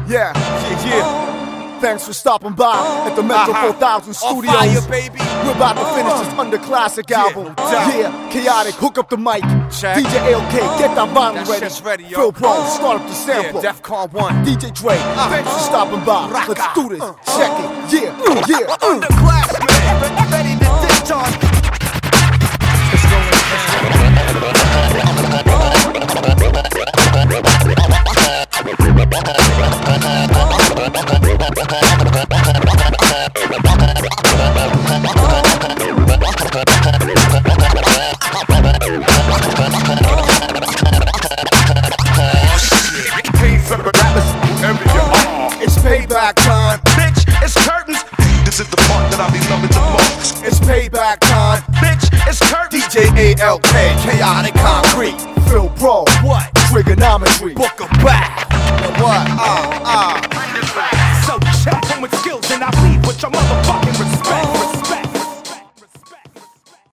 Yeah. Thanks for stopping by at the Metro 4000 Studios. Fire, baby. We're about to finish this under classic album. Yeah, chaotic, hook up the mic. Check. DJ LK, get that vinyl That ready. shit's ready, yo. Phil Pro, start up the sample. Yeah, DEFCON 1. DJ Dre, thanks for stopping by. Let's do this. Check it. Yeah. Underclassmen, ready to discharge. It's payback time. Bitch, it's curtains. This is the part that I be loving the most. It's payback time. Bitch, it's curtains. DJ ALK, chaotic concrete. Phil Pro, What? trigonometry. Book 'em back.